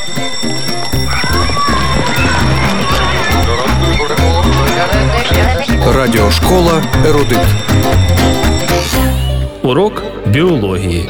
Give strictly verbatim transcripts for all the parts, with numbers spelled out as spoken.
Радіошкола «Ерудит». Урок біології.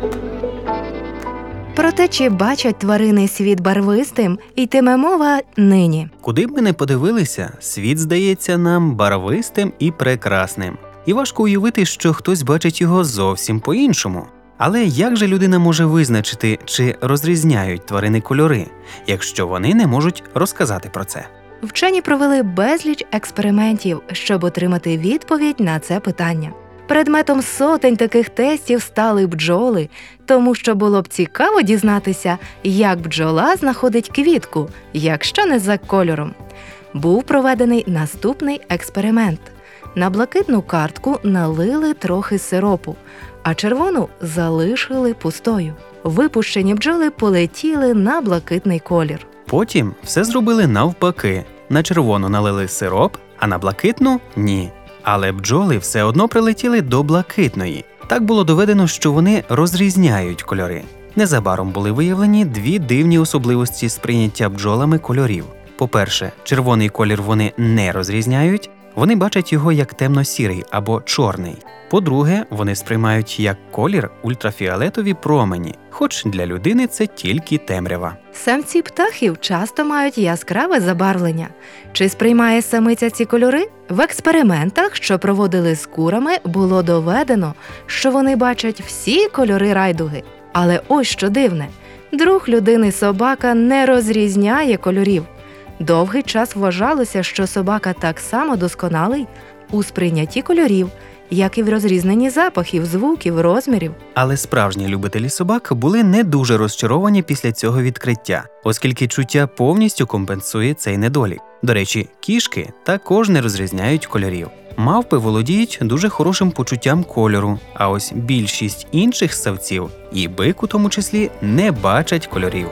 Про те, чи бачать тварини світ барвистим, йтиме мова нині. Куди б ми не подивилися, світ здається нам барвистим і прекрасним. І важко уявити, що хтось бачить його зовсім по-іншому. Але як же людина може визначити, чи розрізняють тварини кольори, якщо вони не можуть розказати про це? Вчені провели безліч експериментів, щоб отримати відповідь на це питання. Предметом сотень таких тестів стали бджоли, тому що було б цікаво дізнатися, як бджола знаходить квітку, якщо не за кольором. Був проведений наступний експеримент. На блакитну картку налили трохи сиропу, а червону залишили пустою. Випущені бджоли полетіли на блакитний колір. Потім все зробили навпаки. На червону налили сироп, а на блакитну – ні. Але бджоли все одно прилетіли до блакитної. Так було доведено, що вони розрізняють кольори. Незабаром були виявлені дві дивні особливості сприйняття бджолами кольорів. По-перше, червоний колір вони не розрізняють, вони бачать його як темно-сірий або чорний. По-друге, вони сприймають як колір ультрафіолетові промені, хоч для людини це тільки темрява. Самці птахів часто мають яскраве забарвлення. Чи сприймає самиця ці кольори? В експериментах, що проводили з курами, було доведено, що вони бачать всі кольори райдуги. Але ось що дивне – друг людини собака не розрізняє кольорів. Довгий час вважалося, що собака так само досконалий у сприйнятті кольорів, як і в розрізненні запахів, звуків, розмірів. Але справжні любителі собак були не дуже розчаровані після цього відкриття, оскільки чуття повністю компенсує цей недолік. До речі, кішки також не розрізняють кольорів. Мавпи володіють дуже хорошим почуттям кольору, а ось більшість інших ссавців, і бик у тому числі, не бачать кольорів.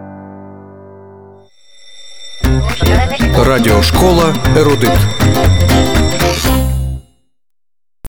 Радіошкола «Ерудит».